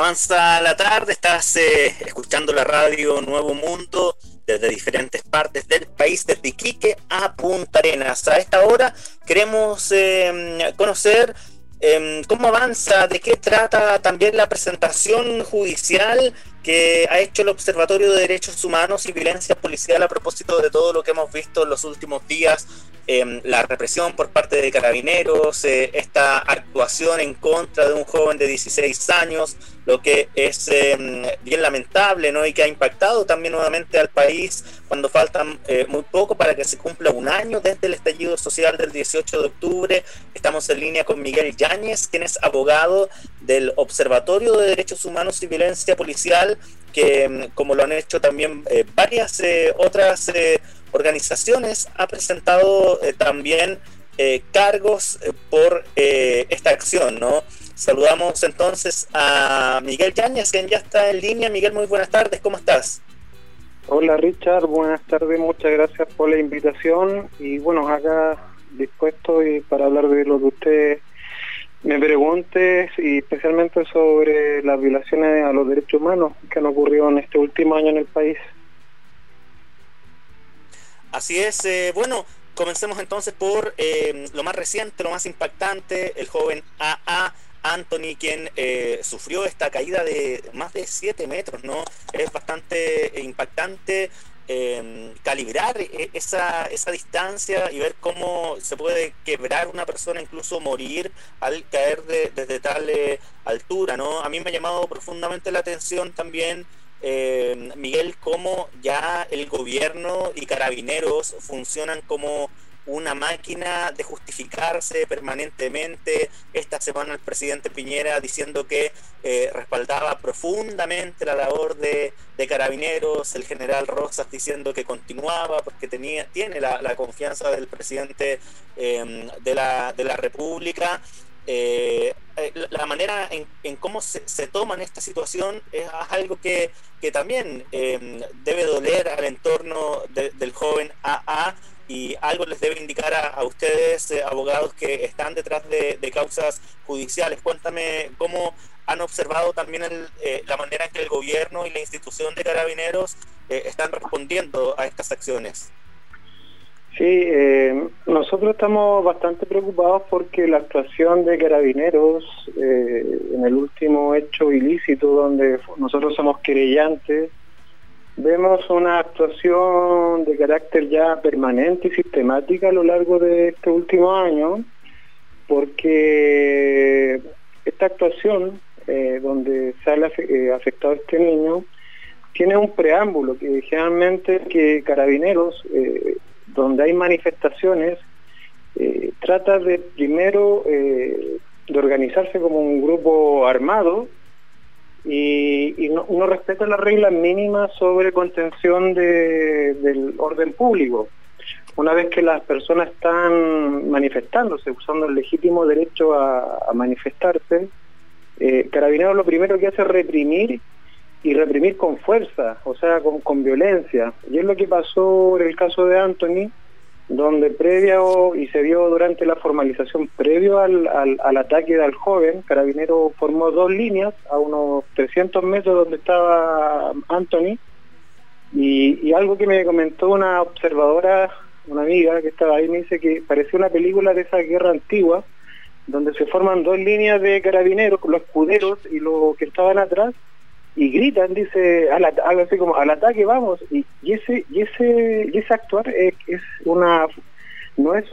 Avanza la tarde, estás escuchando la radio Nuevo Mundo desde diferentes partes del país, desde Iquique a Punta Arenas. A esta hora queremos conocer cómo avanza, de qué trata también la presentación judicial que ha hecho el Observatorio de Derechos Humanos y Violencia Policial a propósito de todo lo que hemos visto en los últimos días, la represión por parte de carabineros, esta actuación en contra de un joven de 16 años, lo que es bien lamentable, ¿no? Y que ha impactado también nuevamente al país cuando faltan muy poco para que se cumpla un año desde el estallido social del 18 de octubre. Estamos en línea con Miguel Yáñez, quien es abogado del Observatorio de Derechos Humanos y Violencia Policial, que como lo han hecho también varias otras organizaciones, ha presentado también cargos por esta acción, ¿no? Saludamos entonces a Miguel Yáñez, quien ya está en línea. Miguel, muy buenas tardes, ¿cómo estás? Hola Richard, buenas tardes, muchas gracias por la invitación y bueno, acá dispuesto para hablar de lo que usted me pregunte y especialmente sobre las violaciones a los derechos humanos que han ocurrido en este último año en el país. Así es, bueno, comencemos entonces por lo más reciente, lo más impactante, el joven AA Anthony, quien sufrió esta caída de más de 7 metros, ¿no? Es bastante impactante calibrar esa distancia y ver cómo se puede quebrar una persona, incluso morir al caer desde tal altura, ¿no? A mí me ha llamado profundamente la atención también, Miguel, cómo ya el gobierno y carabineros funcionan como una máquina de justificarse permanentemente. Esta semana el presidente Piñera diciendo que respaldaba profundamente la labor de carabineros, el general Rosas diciendo que continuaba porque tiene la confianza del presidente de la República. La manera en cómo se toma en esta situación es algo que también debe doler al entorno del joven AA, y algo les debe indicar a ustedes, abogados que están detrás de causas judiciales. Cuéntame cómo han observado también la manera en que el gobierno y la institución de carabineros están respondiendo a estas acciones. Sí, nosotros estamos bastante preocupados porque la actuación de carabineros en el último hecho ilícito donde nosotros somos querellantes, vemos una actuación de carácter ya permanente y sistemática a lo largo de este último año, porque esta actuación donde sale afectado este niño tiene un preámbulo que generalmente que carabineros donde hay manifestaciones, trata de primero de organizarse como un grupo armado y no respeta las reglas mínimas sobre contención del orden público. Una vez que las personas están manifestándose, usando el legítimo derecho a manifestarse, Carabineros lo primero que hace es reprimir, y reprimir con fuerza, o sea, con violencia. Y es lo que pasó en el caso de Anthony, donde y se vio durante la formalización previo al ataque al joven, Carabineros formó 2 líneas a unos 300 metros donde estaba Anthony, y algo que me comentó una observadora, una amiga que estaba ahí, me dice que parecía una película de esa guerra antigua, donde se forman 2 líneas de carabineros, los escuderos y los que estaban atrás, y gritan, dice, algo así como al ataque vamos, y ese actuar no es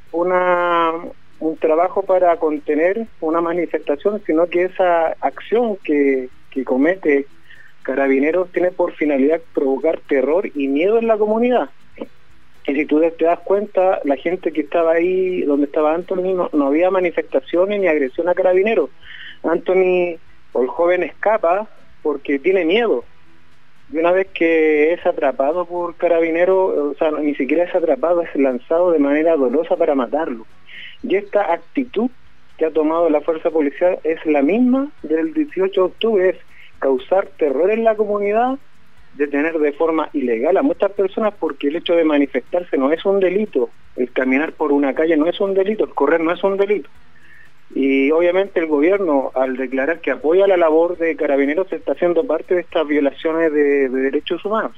un trabajo para contener una manifestación, sino que esa acción que comete Carabineros tiene por finalidad provocar terror y miedo en la comunidad. Y si tú te das cuenta, la gente que estaba ahí donde estaba Anthony, no había manifestaciones ni agresión a Carabineros. Anthony, o el joven, escapa porque tiene miedo, y una vez que es atrapado por Carabineros, o sea, ni siquiera es atrapado, es lanzado de manera dolosa para matarlo. Y esta actitud que ha tomado la fuerza policial es la misma del 18 de octubre, es causar terror en la comunidad, detener de forma ilegal a muchas personas, porque el hecho de manifestarse no es un delito, el caminar por una calle no es un delito, el correr no es un delito. Y obviamente el gobierno, al declarar que apoya la labor de Carabineros, está haciendo parte de estas violaciones de derechos humanos.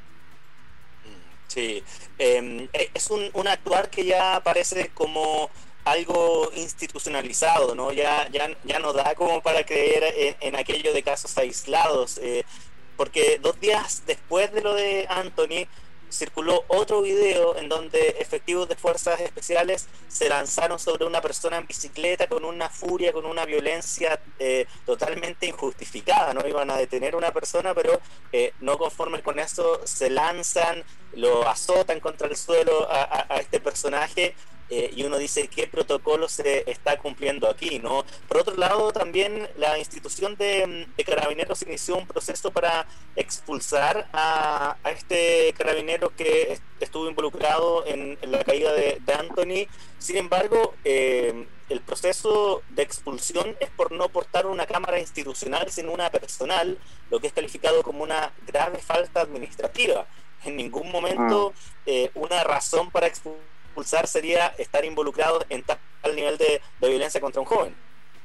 Sí, es un actuar que ya parece como algo institucionalizado, ¿no? Ya no da como para creer en aquello de casos aislados, porque 2 días después de lo de Anthony circuló otro video en donde efectivos de fuerzas especiales se lanzaron sobre una persona en bicicleta con una furia, con una violencia totalmente injustificada, ¿no? Iban a detener a una persona, pero no conformes con eso se lanzan, lo azotan contra el suelo a este personaje. Y uno dice qué protocolo se está cumpliendo aquí, ¿no? Por otro lado, también la institución de Carabineros inició un proceso para expulsar a este carabinero que estuvo involucrado en la caída de Anthony. Sin embargo, el proceso de expulsión es por no portar una cámara institucional, sino una personal, lo que es calificado como una grave falta administrativa. En ningún momento una razón para expulsar sería estar involucrado en tal nivel de violencia contra un joven.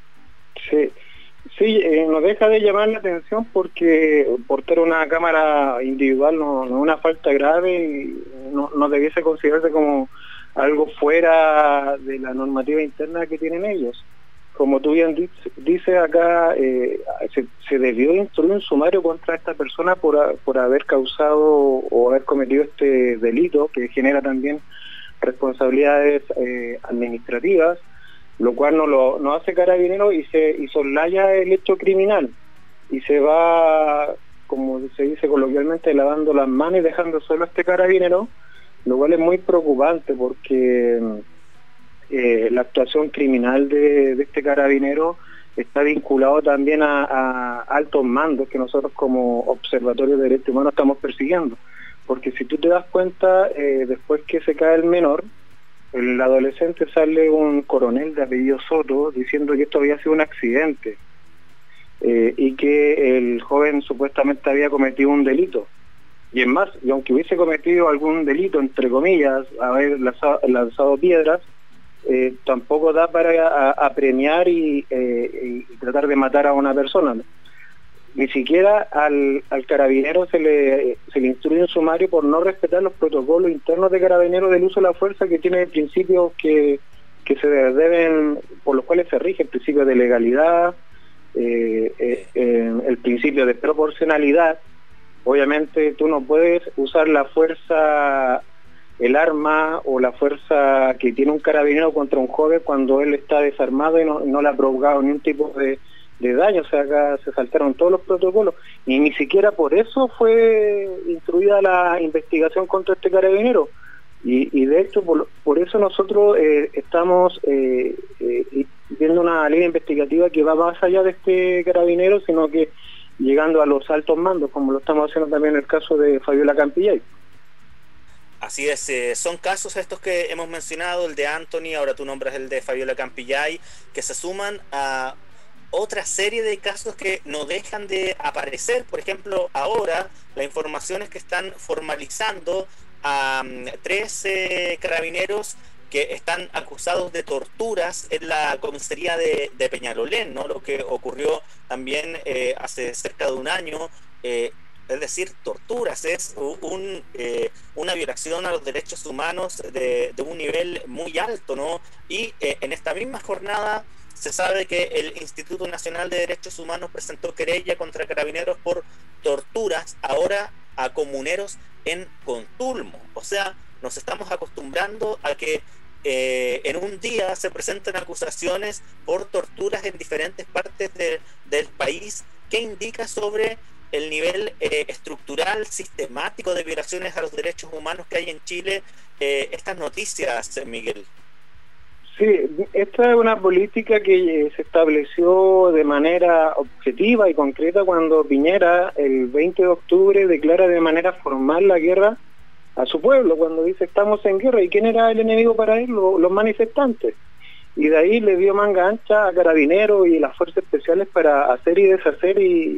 Sí, nos deja de llamar la atención porque portar una cámara individual no es una falta grave y no debiese considerarse como algo fuera de la normativa interna que tienen ellos. Como tú bien dices acá, se debió instruir un sumario contra esta persona por haber causado o haber cometido este delito que genera también responsabilidades administrativas, lo cual no hace Carabinero y soslaya el hecho criminal y se va, como se dice coloquialmente, lavando las manos y dejando solo a este Carabinero, lo cual es muy preocupante porque la actuación criminal de este Carabinero está vinculado también a altos mandos que nosotros como Observatorio de Derechos Humanos estamos persiguiendo. Porque si tú te das cuenta, después que se cae el menor, el adolescente sale un coronel de apellido Soto diciendo que esto había sido un accidente y que el joven supuestamente había cometido un delito. Y es más, y aunque hubiese cometido algún delito, entre comillas, haber lanzado piedras, tampoco da para apremiar y tratar de matar a una persona, ¿no? Ni siquiera al carabinero se le instruye un sumario por no respetar los protocolos internos de Carabineros del uso de la fuerza, que tiene principios que se deben, por los cuales se rige el principio de legalidad, el principio de proporcionalidad. Obviamente tú no puedes usar la fuerza, el arma o la fuerza que tiene un carabinero contra un joven cuando él está desarmado y no le ha provocado ningún tipo de daño. O sea, acá se saltaron todos los protocolos y ni siquiera por eso fue instruida la investigación contra este carabinero y de hecho por eso nosotros estamos viendo una línea investigativa que va más allá de este carabinero, sino que llegando a los altos mandos, como lo estamos haciendo también en el caso de Fabiola Campillay. Así es, son casos estos que hemos mencionado, el de Anthony, ahora tú nombras el de Fabiola Campillay, que se suman a otra serie de casos que no dejan de aparecer. Por ejemplo, ahora la información es que están formalizando a 3 carabineros que están acusados de torturas en la comisaría de Peñalolén, ¿no? Lo que ocurrió también hace cerca de un año. Es decir, torturas, es una violación a los derechos humanos de un nivel muy alto, ¿no? Y en esta misma jornada se sabe que el Instituto Nacional de Derechos Humanos presentó querella contra Carabineros por torturas ahora a comuneros en Contulmo. O sea, nos estamos acostumbrando a que en un día se presentan acusaciones por torturas en diferentes partes del país, que indica sobre el nivel estructural, sistemático de violaciones a los derechos humanos que hay en Chile. Estas noticias, Miguel. Sí, esta es una política que se estableció de manera objetiva y concreta cuando Piñera el 20 de octubre declara de manera formal la guerra a su pueblo, cuando dice estamos en guerra. ¿Y quién era el enemigo para él? Los manifestantes. Y de ahí le dio manga ancha a Carabineros y las fuerzas especiales para hacer y deshacer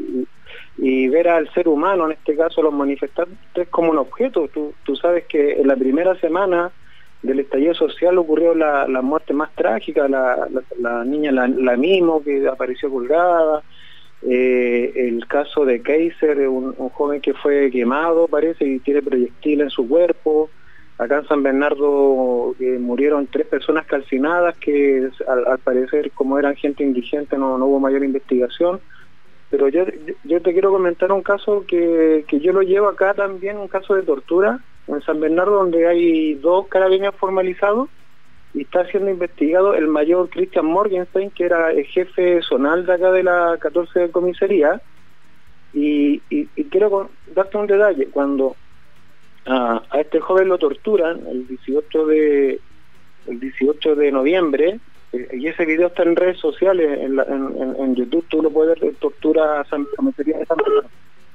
y ver al ser humano, en este caso los manifestantes, como un objeto. Tú sabes que en la primera semana del estallido social ocurrió la muerte más trágica, la niña la Mimo, que apareció colgada, el caso de Kaiser, un joven que fue quemado, parece, y tiene proyectil en su cuerpo. Acá en San Bernardo murieron 3 personas calcinadas que al parecer, como eran gente indigente, no hubo mayor investigación. Pero yo te quiero comentar un caso que yo lo llevo acá también, un caso de tortura en San Bernardo, donde hay 2 carabineros formalizados y está siendo investigado el mayor Christian Morgenstein, que era el jefe zonal de acá de la 14 de comisaría. Y quiero darte un detalle. Cuando a este joven lo torturan el 18 de noviembre, y ese video está en redes sociales, en YouTube, tú lo puedes ver, tortura a comisaría de San Bernardo.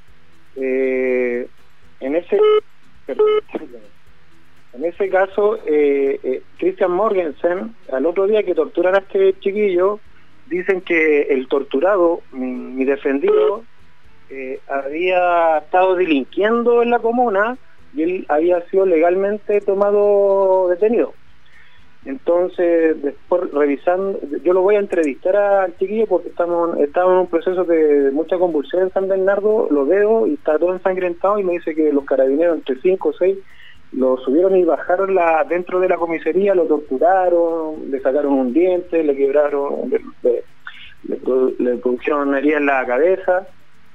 En ese caso, Christian Morgensen, al otro día que torturan a este chiquillo, dicen que el torturado, mi defendido, había estado delinquiendo en la comuna y él había sido legalmente tomado detenido. Entonces, después revisando, yo lo voy a entrevistar al chiquillo porque estamos en un proceso de mucha convulsión en San Bernardo, lo veo y está todo ensangrentado y me dice que los carabineros, entre 5 o 6, lo subieron y bajaron dentro de la comisaría, lo torturaron, le sacaron un diente, le quebraron, le produjeron una herida en la cabeza.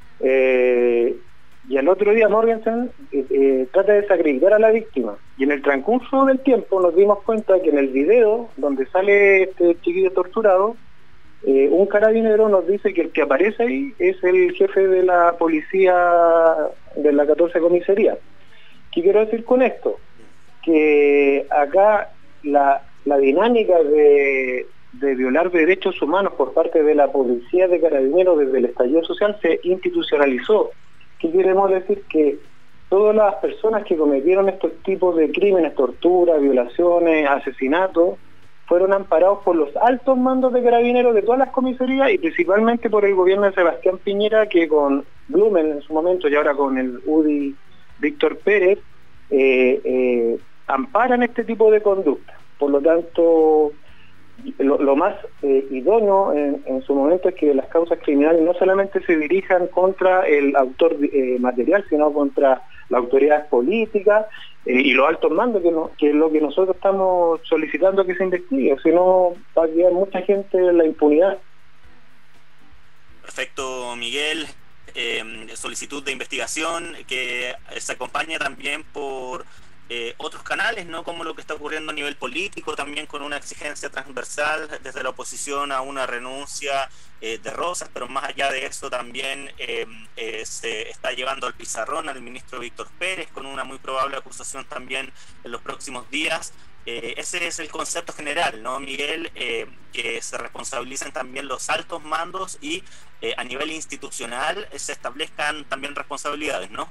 Y al otro día Morgensen trata de desacreditar a la víctima. Y en el transcurso del tiempo nos dimos cuenta que en el video donde sale este chiquillo torturado, un carabinero nos dice que el que aparece ahí es el jefe de la policía de la 14 comisaría. ¿Qué quiero decir con esto? Que acá la dinámica de violar derechos humanos por parte de la policía de carabineros desde el estallido social se institucionalizó. ¿Qué queremos decir? Que todas las personas que cometieron estos tipos de crímenes, tortura, violaciones, asesinatos, fueron amparados por los altos mandos de carabineros de todas las comisarías y principalmente por el gobierno de Sebastián Piñera, que con Blumen en su momento y ahora con el UDI Víctor Pérez, amparan este tipo de conducta. Por lo tanto, lo más idóneo en su momento es que las causas criminales no solamente se dirijan contra el autor material, sino contra las autoridades políticas y los altos mandos, que es lo que nosotros estamos solicitando que se investigue, si no va a quedar mucha gente en la impunidad. Perfecto, Miguel. Solicitud de investigación que se acompaña también por otros canales, ¿no? Como lo que está ocurriendo a nivel político, también con una exigencia transversal desde la oposición a una renuncia de Rosas, pero más allá de eso también se está llevando al pizarrón al ministro Víctor Pérez con una muy probable acusación también en los próximos días. Ese es el concepto general, ¿no, Miguel? Que se responsabilicen también los altos mandos y a nivel institucional se establezcan también responsabilidades, ¿no?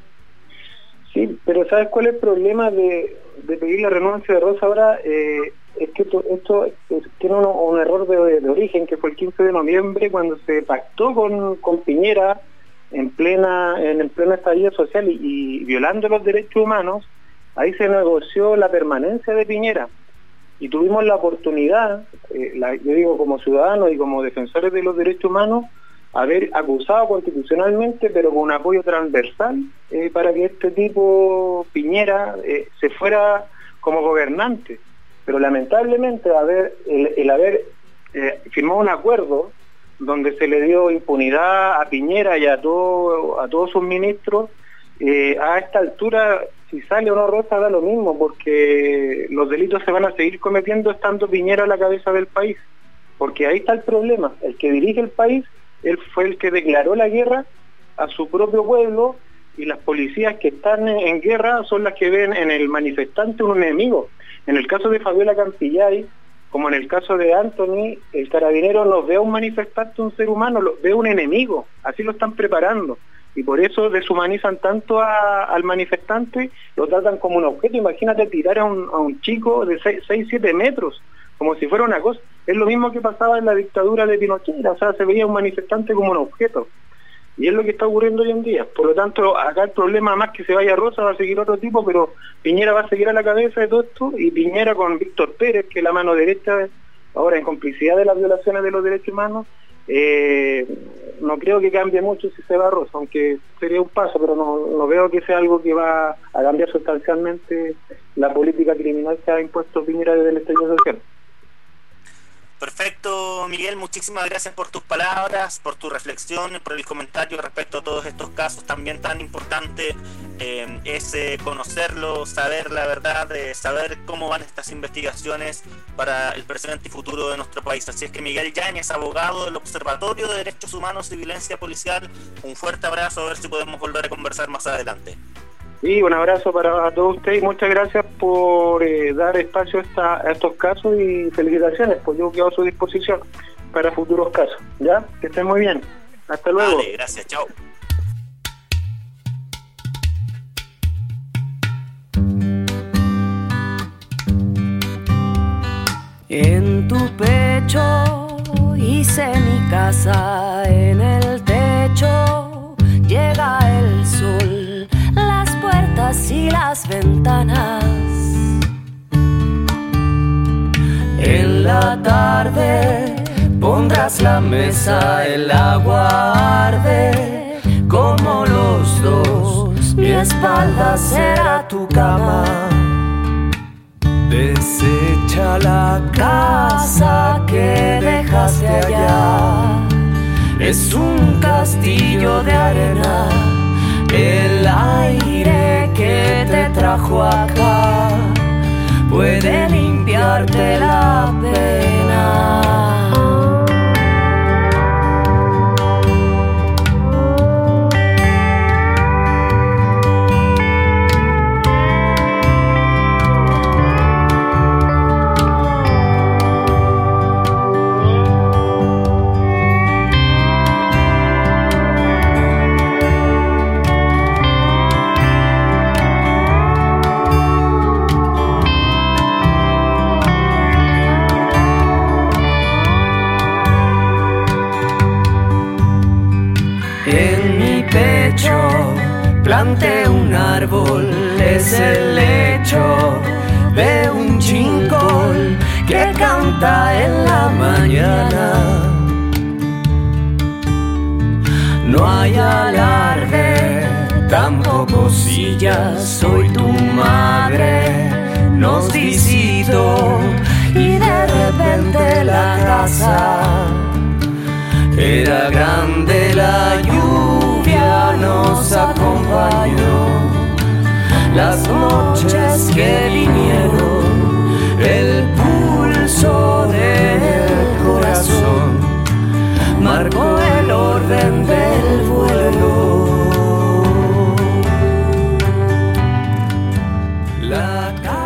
Sí, pero ¿sabes cuál es el problema de pedir la renuncia de Rosa ahora? Es que esto tiene un error de origen, que fue el 15 de noviembre cuando se pactó con Piñera en pleno estallido social y violando los derechos humanos. Ahí se negoció la permanencia de Piñera y tuvimos la oportunidad, yo digo como ciudadanos y como defensores de los derechos humanos, haber acusado constitucionalmente, pero con un apoyo transversal, para que este tipo, Piñera, se fuera como gobernante. Pero lamentablemente el haber firmado un acuerdo donde se le dio impunidad a Piñera y a todos sus ministros, a esta altura, si sale o no Rosa, da lo mismo, porque los delitos se van a seguir cometiendo estando Piñera a la cabeza del país. Porque ahí está el problema, el que dirige el país, él fue el que declaró la guerra a su propio pueblo, y las policías que están en guerra son las que ven en el manifestante un enemigo. En el caso de Fabiola Campillay, como en el caso de Anthony, el carabinero no ve a un manifestante, un ser humano, lo ve un enemigo, así lo están preparando. Y por eso deshumanizan tanto al manifestante, lo tratan como un objeto. Imagínate tirar a un chico de 6-7 metros, como si fuera una cosa. Es lo mismo que pasaba en la dictadura de Pinochet, o sea, se veía un manifestante como un objeto. Y es lo que está ocurriendo hoy en día. Por lo tanto, acá el problema, más que se vaya Rosa, va a seguir otro tipo, pero Piñera va a seguir a la cabeza de todo esto, y Piñera con Víctor Pérez, que es la mano derecha, ahora en complicidad de las violaciones de los derechos humanos, no creo que cambie mucho si se va Rosa, aunque sería un paso, pero no veo que sea algo que va a cambiar sustancialmente la política criminal que ha impuesto Piñera desde el estallido social. Perfecto, Miguel, muchísimas gracias por tus palabras, por tu reflexión, por el comentario respecto a todos estos casos. También tan importante es conocerlo, saber la verdad, saber cómo van estas investigaciones para el presente y futuro de nuestro país. Así es que Miguel Yáñez, abogado del Observatorio de Derechos Humanos y Violencia Policial, un fuerte abrazo, a ver si podemos volver a conversar más adelante. Sí, un abrazo para todos ustedes y muchas gracias por dar espacio a estos casos, y felicitaciones, pues yo quedo a su disposición para futuros casos. ¿Ya? Que estén muy bien. Hasta luego. Vale, gracias, chao. En tu pecho hice mi casa, en el techo llega el sol, las puertas y las ventanas. En la tarde pondrás la mesa, el agua arde como los dos, mi espalda será tu cama. Desecha la casa que dejaste allá, es un castillo de arena, el aire que te trajo acá puede limpiarte la pena. Planté un árbol, es el lecho de un chincol que canta en la mañana. No hay alarde, tampoco sillas, soy tu madre, nos visitó y de repente la casa era grande, la lluvia nos acompañó, las noches que vinieron, el pulso del corazón marcó el orden del vuelo. La